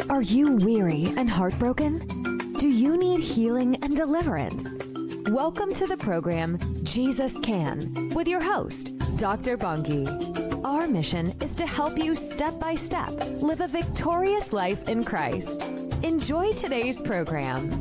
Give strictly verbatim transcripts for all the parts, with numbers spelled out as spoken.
Are you weary and heartbroken? Do you need healing and deliverance? Welcome to the program Jesus Can with your host, Doctor Bongi. Our mission is to help you step by step live a victorious life in Christ. Enjoy today's program.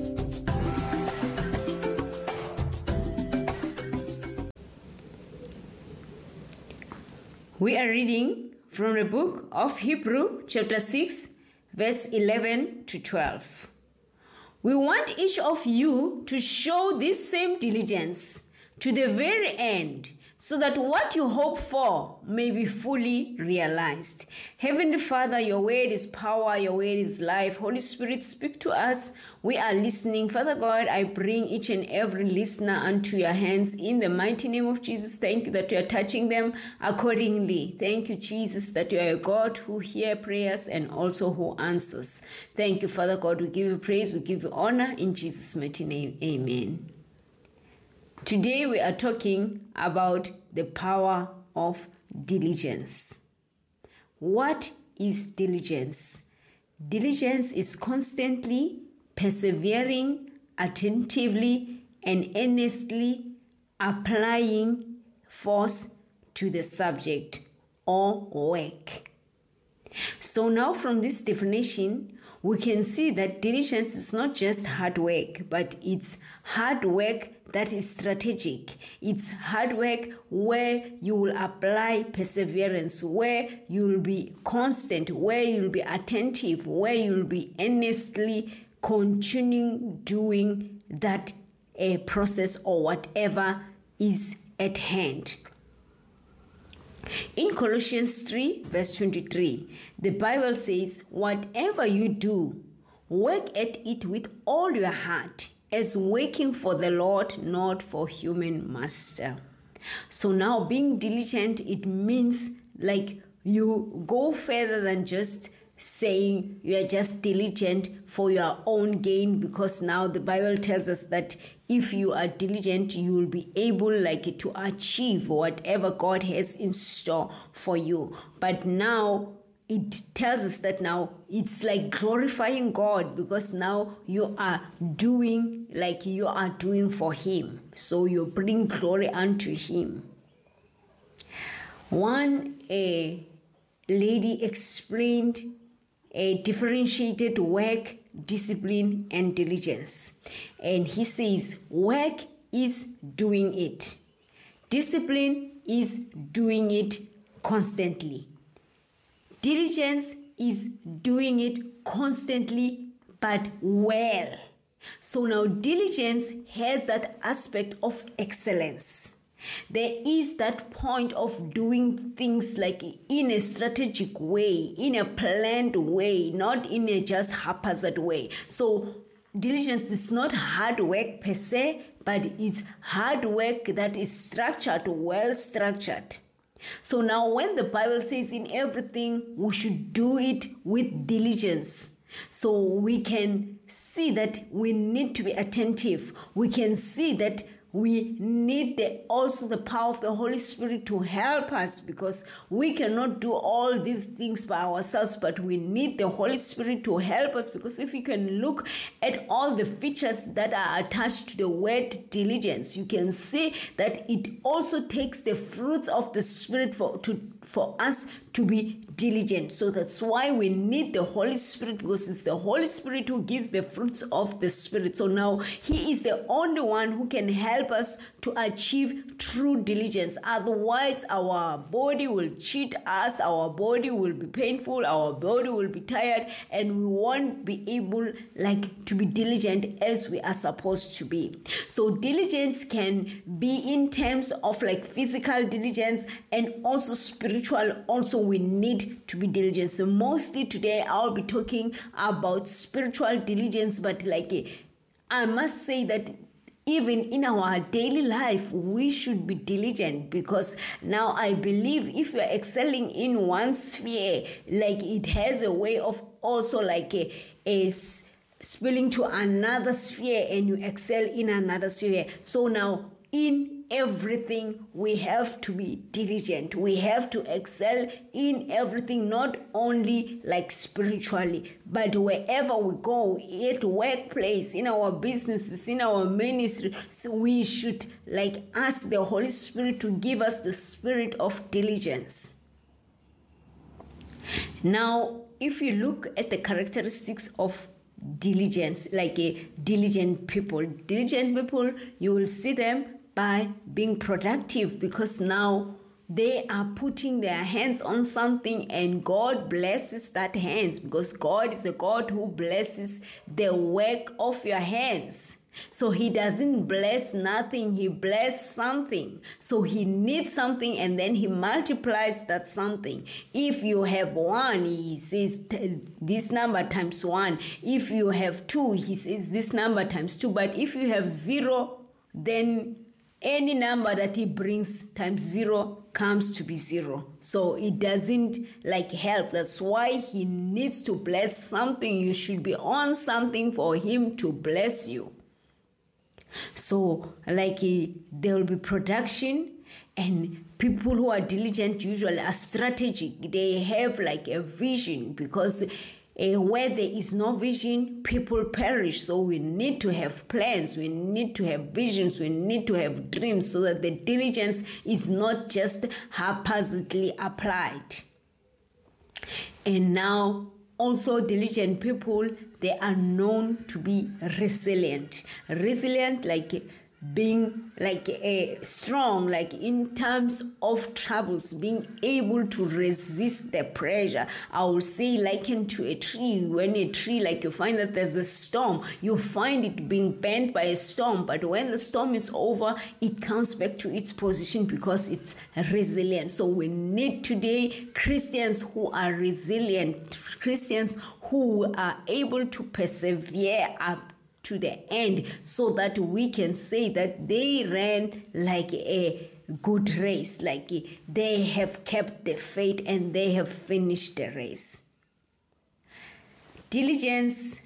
We are reading from the book of Hebrew, chapter six, verse eleven to twelve. We want each of you to show this same diligence to the very end, so that what you hope for may be fully realized. Heavenly Father, your word is power, your word is life. Holy Spirit, speak to us. We are listening. Father God, I bring each and every listener unto your hands in the mighty name of Jesus. Thank you that you are touching them accordingly. Thank you, Jesus, that you are a God who hears prayers and also who answers. Thank you, Father God. We give you praise, we give you honor in Jesus' mighty name. Amen. Today we are talking about the power of diligence. What is diligence? Diligence is constantly persevering, attentively, and earnestly applying force to the subject or work. So now from this definition, we can see that diligence is not just hard work, but it's hard work that is strategic. It's hard work where you will apply perseverance, where you will be constant, where you will be attentive, where you will be earnestly continuing doing that uh, process or whatever is at hand. In Colossians three, verse twenty-three, the Bible says, whatever you do, work at it with all your heart, as working for the Lord, not for human master. So now being diligent, it means like you go further than just saying you are just diligent for your own gain, because now the Bible tells us that if you are diligent, you will be able like to achieve whatever God has in store for you. But now it tells us that now it's like glorifying God, because now you are doing like you are doing for Him. So you bring glory unto Him. One a lady explained a differentiated work, discipline, and diligence. And he says, work is doing it. Discipline is doing it constantly. Diligence is doing it constantly, but well. So now diligence has that aspect of excellence. There is that point of doing things like in a strategic way, in a planned way, not in a just haphazard way. So diligence is not hard work per se, but it's hard work that is structured, well structured. So now when the Bible says in everything, we should do it with diligence. So we can see that we need to be attentive. We can see that we need the, also the power of the Holy Spirit to help us, because we cannot do all these things by ourselves, but we need the Holy Spirit to help us. Because if you can look at all the features that are attached to the word diligence, you can see that it also takes the fruits of the Spirit for, to, for us to be diligent. So that's why we need the Holy Spirit, because it's the Holy Spirit who gives the fruits of the Spirit. So now He is the only one who can help us to achieve true diligence. Otherwise, our body will cheat us, our body will be painful, our body will be tired, and we won't be able like to be diligent as we are supposed to be. So diligence can be in terms of like physical diligence and also spiritual. Also, we need to be diligent. So mostly today I'll be talking about spiritual diligence, but like I must say that even in our daily life, we should be diligent, because now I believe if you're excelling in one sphere, like it has a way of also like a, a spilling to another sphere, and you excel in another sphere. So now in everything, we have to be diligent. We have to excel in everything, not only like spiritually, but wherever we go, at workplace, in our businesses, in our ministry, so we should like ask the Holy Spirit to give us the spirit of diligence. Now, if you look at the characteristics of diligence, like a diligent people, diligent people, you will see them by being productive, because now they are putting their hands on something and God blesses that hands, because God is a God who blesses the work of your hands. So he doesn't bless nothing, he blesses something. So he needs something and then he multiplies that something. If you have one, he says this number times one. If you have two, he says this number times two. But if you have zero, then any number that he brings times zero comes to be zero. So it doesn't like help. That's why he needs to bless something. You should be on something for him to bless you. So like uh, there will be production, and people who are diligent usually are strategic. They have like a vision, because uh, where there is no vision, people perish. So we need to have plans, we need to have visions, we need to have dreams, so that the diligence is not just haphazardly applied. And now also diligent people, they are known to be resilient. Resilient, like being like a strong, like in terms of troubles, being able to resist the pressure. I will say likened to a tree. When a tree, like you find that there's a storm, you find it being bent by a storm, but when the storm is over, it comes back to its position because it's resilient. So we need today Christians who are resilient, Christians who are able to persevere up to the end, so that we can say that they ran like a good race, like they have kept the faith and they have finished the race. Diligence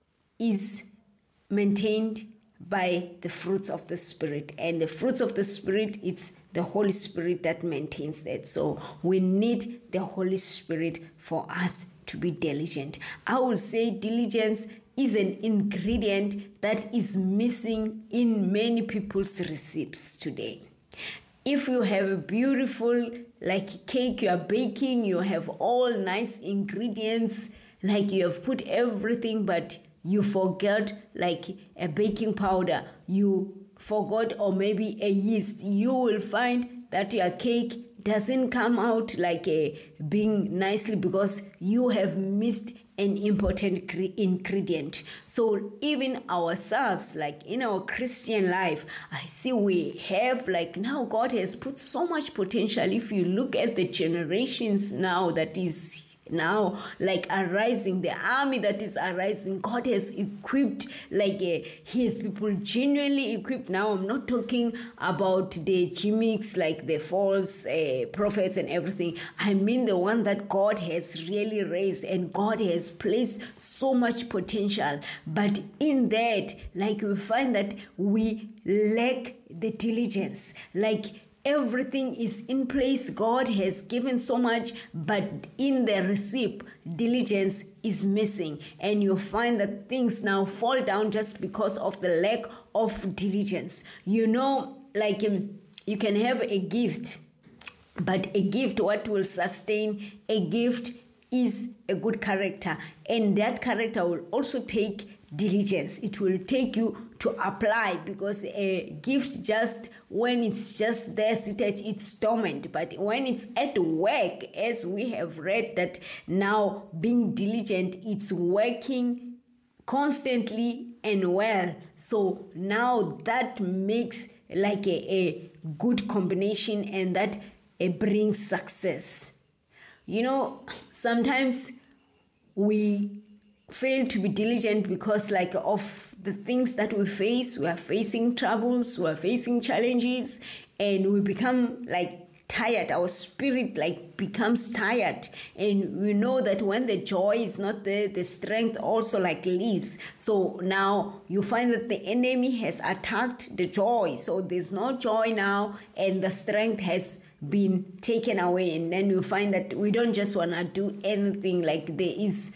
is maintained by the fruits of the Spirit, and the fruits of the Spirit, it's the Holy Spirit that maintains that. So we need the Holy Spirit for us to be diligent. I will say diligence is an ingredient that is missing in many people's recipes today. If you have a beautiful like cake you are baking, you have all nice ingredients, like you have put everything, but you forgot like a baking powder, you forgot, or maybe a yeast, you will find that your cake doesn't come out like a being nicely, because you have missed an important ingredient. So even ourselves, like in our Christian life, I see we have like now God has put so much potential. If you look at the generations now that is now like arising, the army that is arising, God has equipped like uh, his people, genuinely equipped. Now I'm not talking about the gimmicks like the false uh, prophets and everything. I mean the one that God has really raised, and God has placed so much potential. But in that, like we find that we lack the diligence, like everything is in place. God has given so much, but in the receipt, diligence is missing. And you find that things now fall down just because of the lack of diligence. You know, like um, you can have a gift, but a gift, what will sustain a gift is a good character. And that character will also take diligence. It will take you to apply, because a gift, just when it's just there seated, it's dormant. But when it's at work, as we have read that now being diligent, it's working constantly and well. So now that makes like a, a good combination, and that it brings success. You know, sometimes we fail to be diligent because like of the things that we face. We are facing troubles, we are facing challenges, and we become like tired. Our spirit like becomes tired. And we know that when the joy is not there, the strength also like leaves. So now you find that the enemy has attacked the joy. So there's no joy now, and the strength has been taken away. And then you find that we don't just want to do anything. Like there is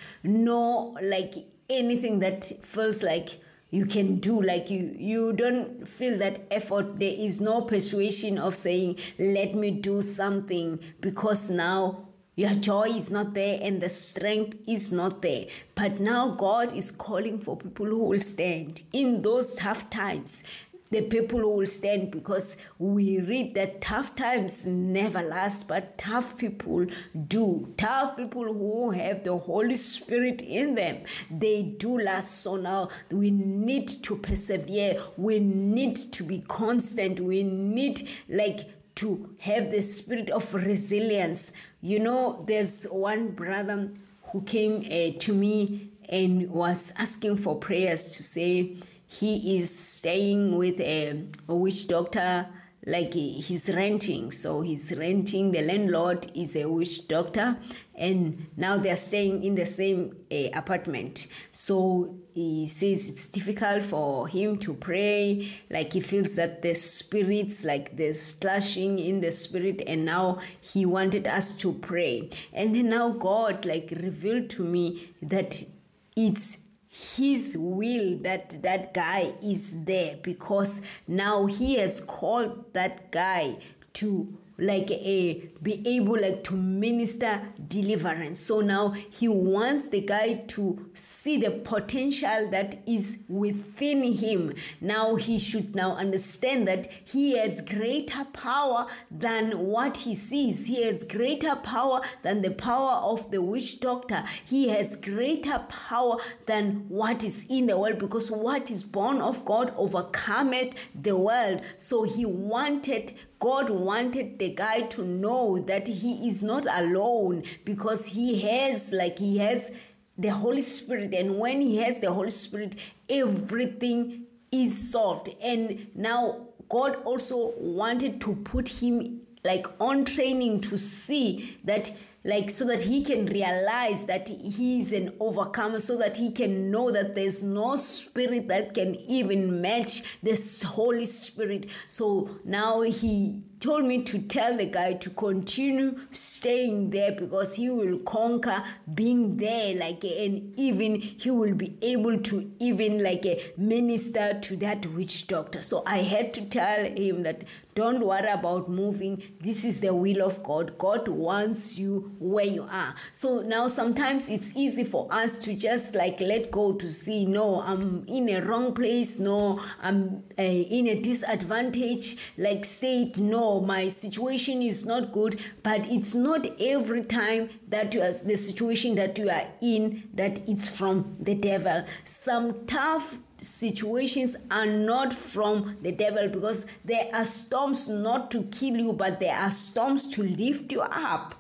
no like anything that feels like you can do, like you you don't feel that effort. There is no persuasion of saying, let me do something, because now your joy is not there and the strength is not there. But now God is calling for people who will stand in those tough times. The people who will stand, because we read that tough times never last, but tough people do. Tough people who have the Holy Spirit in them, they do last. So now we need to persevere. We need to be constant. We need like to have the spirit of resilience. You know, there's one brother who came uh, to me and was asking for prayers to say, he is staying with a, a witch doctor, like he's renting. So he's renting, the landlord is a witch doctor, and now they're staying in the same uh, apartment. So he says it's difficult for him to pray, like he feels that the spirits, like there's clashing in the spirit, and now he wanted us to pray. And then now God like revealed to me that it's His will that that guy is there, because now he has called that guy to like a be able like to minister deliverance. So now he wants the guy to see the potential that is within him. Now he should now understand that he has greater power than what he sees. He has greater power than the power of the witch doctor. He has greater power than what is in the world, because what is born of God overcometh the world. So he wanted God wanted the guy to know that he is not alone, because he has like he has the Holy Spirit, and when he has the Holy Spirit, everything is solved. And now God also wanted to put him like on training to see that, like, so that he can realize that he is an overcomer, so that he can know that there's no spirit that can even match this Holy Spirit. So now he told me to tell the guy to continue staying there, because he will conquer being there, like, and even he will be able to even like minister to that witch doctor. So I had to tell him that don't worry about moving. This is the will of God. God wants you where you are. So now sometimes it's easy for us to just like let go, to see, no, I'm in a wrong place. No, I'm uh, in a disadvantage like state. No, my situation is not good. But it's not every time that you are the situation that you are in that it's from the devil. Some tough situations are not from the devil, because there are storms not to kill you, but there are storms to lift you up.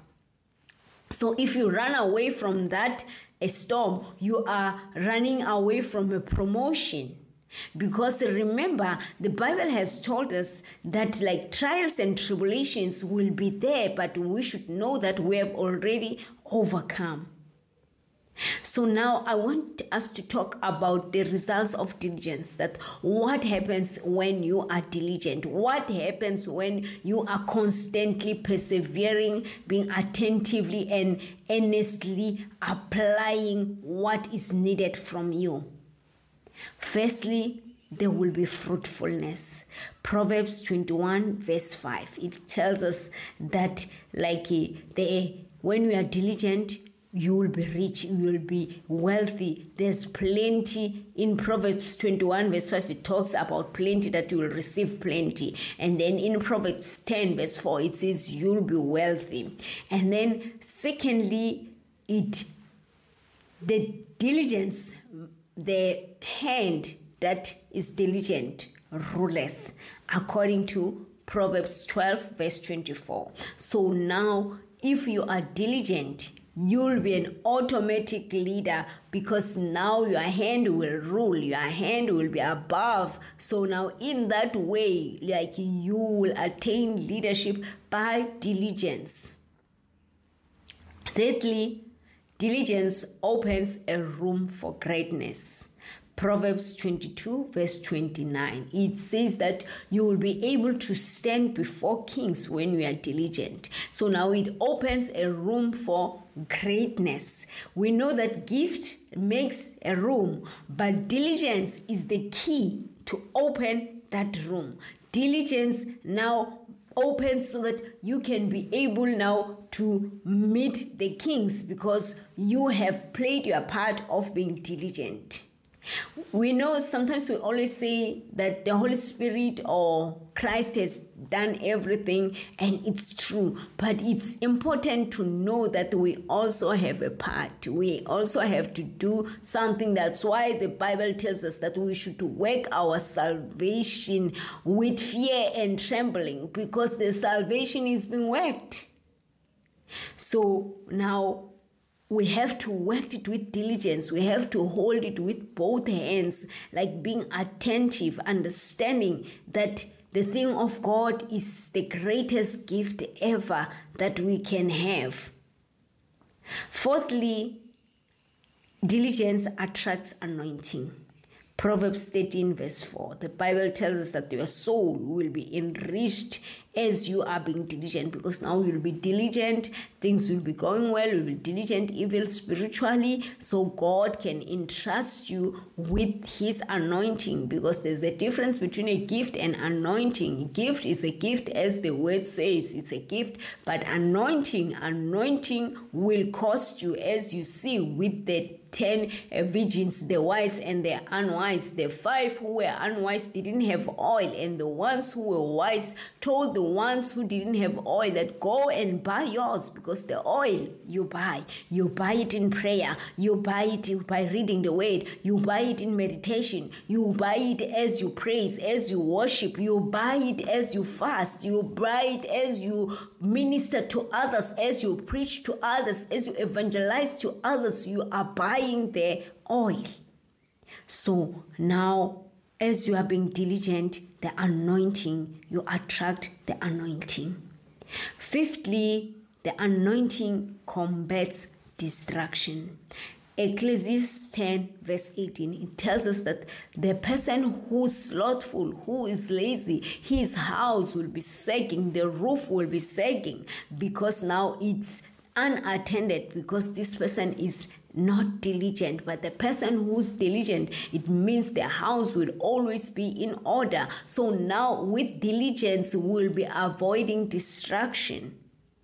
So if you run away from that a storm, you are running away from a promotion. Because remember, the Bible has told us that like trials and tribulations will be there, but we should know that we have already overcome. So now I want us to talk about the results of diligence. That what happens when you are diligent? What happens when you are constantly persevering, being attentively and earnestly applying what is needed from you? Firstly, there will be fruitfulness. Proverbs twenty-one verse five. It tells us that like the when we are diligent, you will be rich, you will be wealthy. There's plenty. In Proverbs twenty-one verse five, it talks about plenty, that you will receive plenty. And then in Proverbs ten verse four, it says you'll be wealthy. And then secondly, it the diligence, the hand that is diligent ruleth, according to Proverbs twelve verse twenty-four. So now if you are diligent, you'll be an automatic leader, because now your hand will rule, your hand will be above. So now in that way, like, you will attain leadership by diligence. Thirdly, diligence opens a room for greatness. Proverbs twenty-two verse twenty-nine, it says that you will be able to stand before kings when you are diligent. So now it opens a room for greatness. We know that gift makes a room, but diligence is the key to open that room. Diligence now opens so that you can be able now to meet the kings, because you have played your part of being diligent. We know sometimes we always say that the Holy Spirit or Christ has done everything, and it's true, but it's important to know that we also have a part. We also have to do something. That's why the Bible tells us that we should work our salvation with fear and trembling, because the salvation is being worked. So now we have to work it with diligence. We have to hold it with both hands, like being attentive, understanding that the thing of God is the greatest gift ever that we can have. Fourthly, diligence attracts anointing. Proverbs thirteen verse four, the Bible tells us that your soul will be enriched as you are being diligent, because now you'll be diligent, things will be going well, you'll be diligent even spiritually, so God can entrust you with his anointing, because there's a difference between a gift and anointing. A gift is a gift, as the word says, it's a gift, but anointing, anointing will cost you, as you see with the ten uh, virgins, the wise and the unwise. The five who were unwise didn't have oil, and the ones who were wise told the ones who didn't have oil that go and buy yours, because the oil you buy, you buy it in prayer, you buy it by reading the word, you buy it in meditation, you buy it as you praise, as you worship, you buy it as you fast, you buy it as you minister to others, as you preach to others, as you evangelize to others, you are buying the oil. So now, as you are being diligent, the anointing, you attract the anointing. Fifthly, the anointing combats distraction. Ecclesiastes ten verse eighteen, it tells us that the person who's slothful, who is lazy, his house will be sagging, the roof will be sagging, because now it's unattended, because this person is not diligent. But the person who's diligent, it means the house will always be in order. So now with diligence, we'll be avoiding distraction.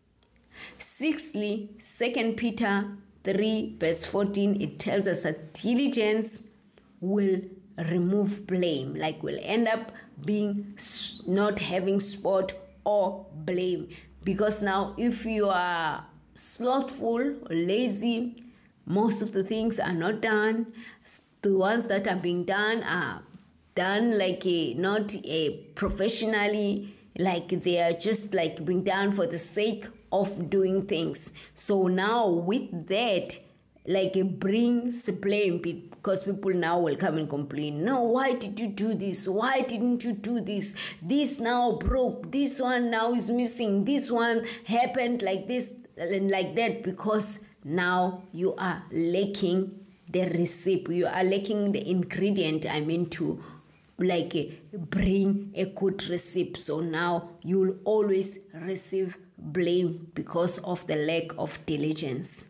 Sixthly, Second Peter three verse fourteen, it tells us that diligence will remove blame, like we'll end up being not having spot or blame, because now if you are slothful or lazy, most of the things are not done. The ones that are being done are done like a, not a professionally, like they are just like being done for the sake of doing things. So now with that, like it brings blame, because people now will come and complain. No, why did you do this? Why didn't you do this? This now broke. This one now is missing. This one happened like this and like that, because now you are lacking the recipe. You are lacking the ingredient, I mean, to like bring a good recipe. So now you will always receive blame because of the lack of diligence.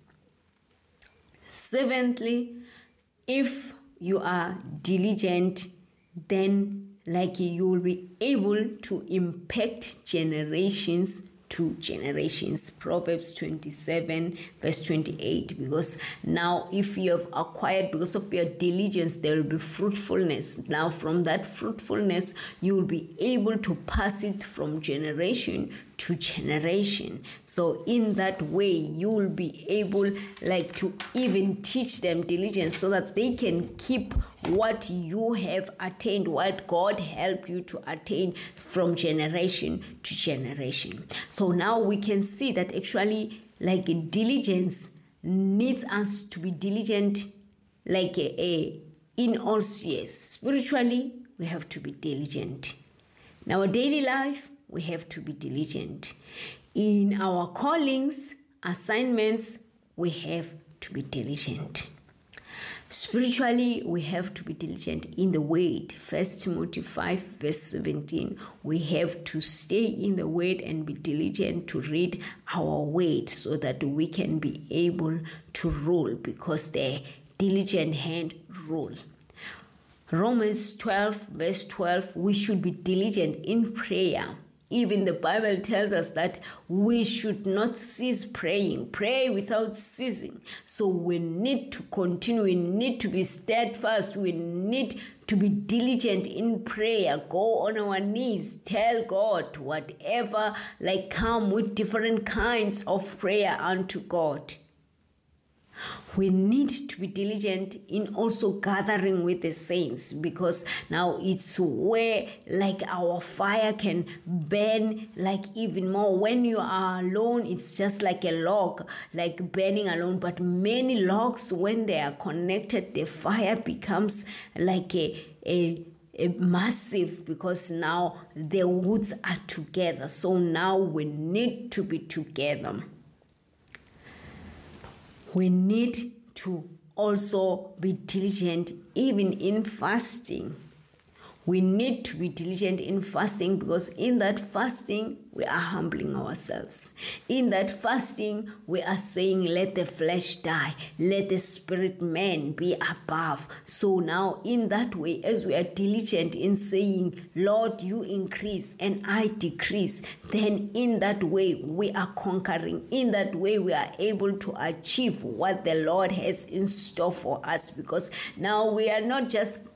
Seventhly, if you are diligent, then like you will be able to impact generations to generations. Proverbs twenty-seven verse twenty-eight, because now if you have acquired, because of your diligence, there will be fruitfulness. Now from that fruitfulness, you will be able to pass it from generation to generation. So in that way, you will be able like to even teach them diligence, so that they can keep what you have attained, what God helped you to attain from generation to generation. So now we can see that actually like diligence needs us to be diligent, like a, a in all spheres. Spiritually, we have to be diligent. In our daily life, we have to be diligent. In our callings, assignments, we have to be diligent. Spiritually, we have to be diligent in the word. First Timothy five verse seventeen, we have to stay in the word and be diligent to read our word so that we can be able to rule, because the diligent hand rule. Romans twelve verse twelve, we should be diligent in prayer. Even the Bible tells us that we should not cease praying. Pray without ceasing. So we need to continue. We need to be steadfast. We need to be diligent in prayer. Go on our knees. Tell God whatever, like come with different kinds of prayer unto God. We need to be diligent in also gathering with the saints, because now it's where like our fire can burn like even more. When you are alone, it's just like a log, like burning alone. But many logs, when they are connected, the fire becomes like a, a A massive, because now the woods are together. So now we need to be together. We need to also be diligent even in fasting. We need to be diligent in fasting, because in that fasting, we are humbling ourselves. In that fasting, we are saying, let the flesh die, let the spirit man be above. So now in that way, as we are diligent in saying, Lord, you increase and I decrease, then in that way, we are conquering. In that way, we are able to achieve what the Lord has in store for us, because now we are not just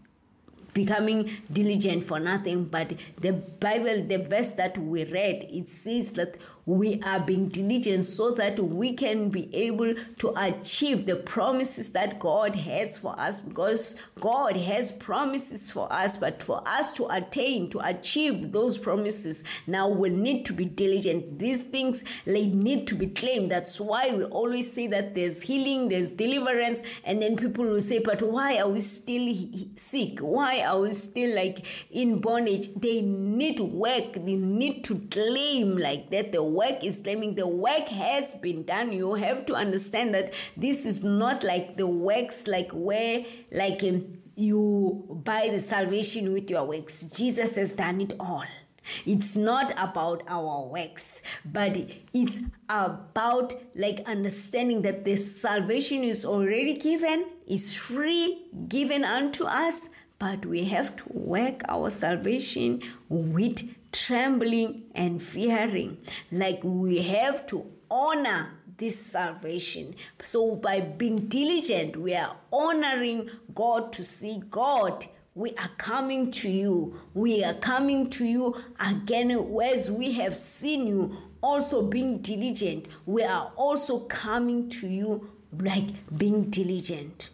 becoming diligent for nothing, but the Bible, the verse that we read, it says that we are being diligent so that we can be able to achieve the promises that God has for us, because God has promises for us, but for us to attain, to achieve those promises, now we need to be diligent. These things, they need to be claimed. That's why we always say that there's healing, there's deliverance, and then people will say, but why are we still sick? Why are we still like in bondage? They need work. They need to claim like that. The work is claiming the work has been done. You have to understand that this is not like the works like where like um, you buy the salvation with your works. Jesus has done it all. It's not about our works, but it's about like understanding that the salvation is already given, is free, given unto us, but we have to work our salvation with trembling and fearing. Like we have to honor this salvation. So by being diligent, we are honoring God to see, God, we are coming to you. We are coming to you again as we have seen you also being diligent. We are also coming to you like being diligent.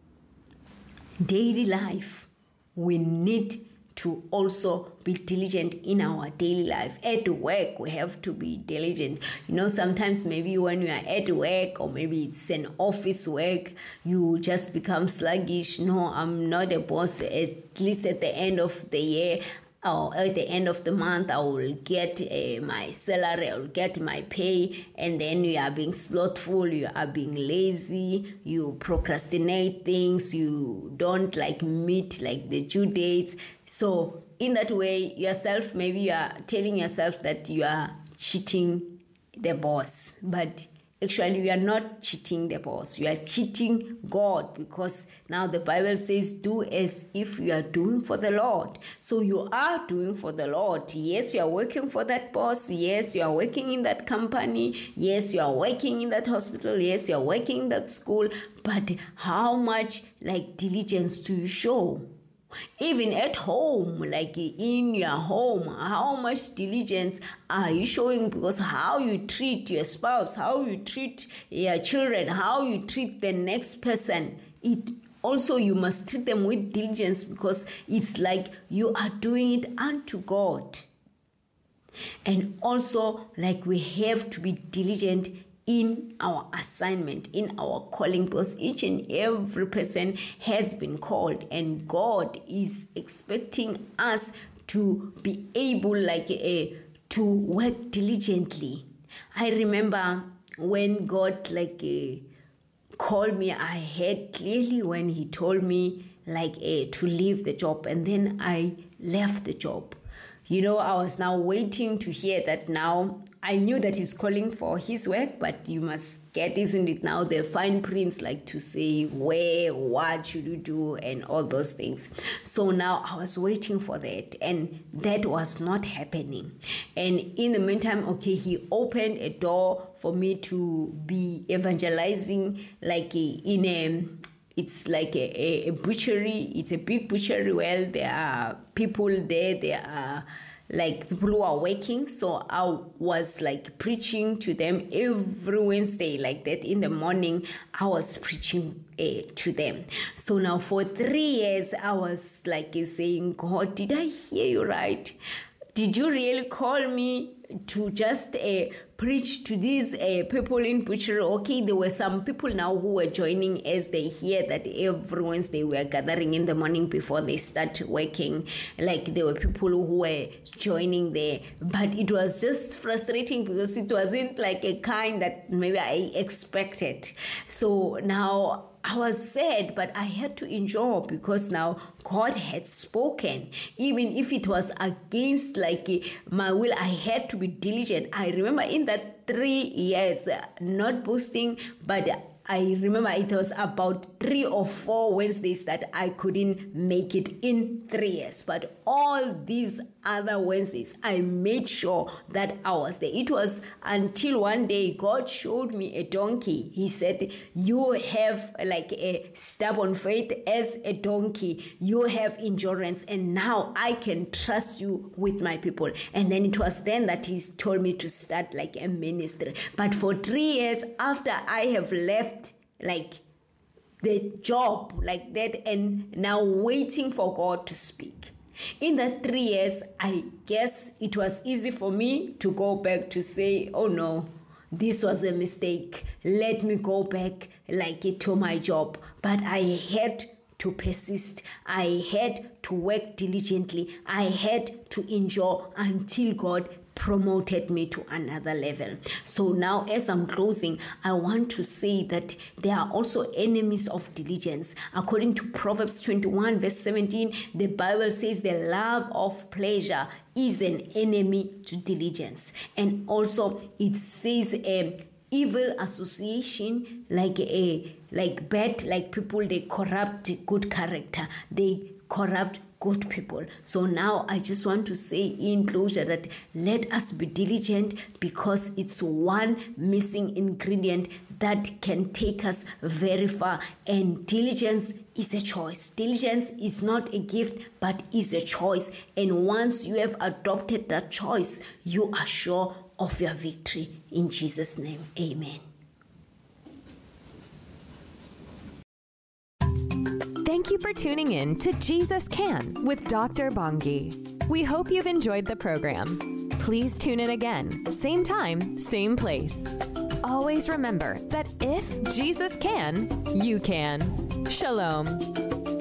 Daily life, we need to also be diligent in our daily life. At work, we have to be diligent. You know, sometimes maybe when you are at work, or maybe it's an office work, you just become sluggish. No, I'm not a boss. At least at the end of the year, or at the end of the month, I will get uh, my salary, I will get my pay, and then you are being slothful, you are being lazy, you procrastinate things, you don't like meet like the due dates. So in that way, yourself, maybe you are telling yourself that you are cheating the boss, but actually, we are not cheating the boss. We are cheating God, because now the Bible says, do as if you are doing for the Lord. So you are doing for the Lord. Yes, you are working for that boss. Yes, you are working in that company. Yes, you are working in that hospital. Yes, you are working in that school. But how much like diligence do you show? Even at home, like in your home, how much diligence are you showing? Because how you treat your spouse, how you treat your children, how you treat the next person, it also you must treat them with diligence, because it's like you are doing it unto God. And also, like we have to be diligent in our assignment, in our calling, because each and every person has been called, and God is expecting us to be able like a, to work diligently. I remember when God like a, called me, I heard clearly when he told me like a, to leave the job, and then I left the job. You know, I was now waiting to hear that now. I knew that he's calling for his work, but you must get, isn't it now, the fine prints like to say where, what should you do, and all those things. So now I was waiting for that, and that was not happening. And in the meantime, okay, he opened a door for me to be evangelizing, like in a, it's like a, a, a butchery. It's a big butchery where there are people there, there are like people who are working. So I was like preaching to them every Wednesday, like that in the morning. I was preaching uh, to them. So now for three years, I was like uh, saying, God, did I hear you right? Did you really call me to just uh, preach to these uh, people in butchery? Okay, there were some people now who were joining as they hear that every Wednesday we are gathering in the morning before they start working. Like there were people who were joining there, but it was just frustrating because it wasn't like a kind that maybe I expected. So now I was sad, but I had to endure because now God had spoken. Even if it was against like my will, I had to be diligent. I remember in that three years, not boasting, but I remember it was about three or four Wednesdays that I couldn't make it in three years. But all these other Wednesdays, I made sure that I was there. It was until one day God showed me a donkey. He said, you have like a stubborn faith as a donkey. You have endurance, and now I can trust you with my people. And then it was then that he told me to start like a ministry. But for three years after I have left like the job like that, and now waiting for God to speak. In that three years, I guess it was easy for me to go back to say, oh no, this was a mistake. Let me go back like it to my job. But I had to persist. I had to work diligently. I had to endure until God promoted me to another level. So now as I'm closing, I want to say that there are also enemies of diligence. According to Proverbs twenty-one verse seventeen, the Bible says the love of pleasure is an enemy to diligence. And also it says um, evil association, like a like bad, like people, they corrupt good character. They corrupt good people. So now I just want to say in closure that let us be diligent, because it's one missing ingredient that can take us very far. And diligence is a choice. Diligence is not a gift, but is a choice. And once you have adopted that choice, you are sure of your victory. In Jesus' name, amen. Thank you for tuning in to Jesus Can with Doctor Bongi. We hope you've enjoyed the program. Please tune in again, same time, same place. Always remember that if Jesus can, you can. Shalom.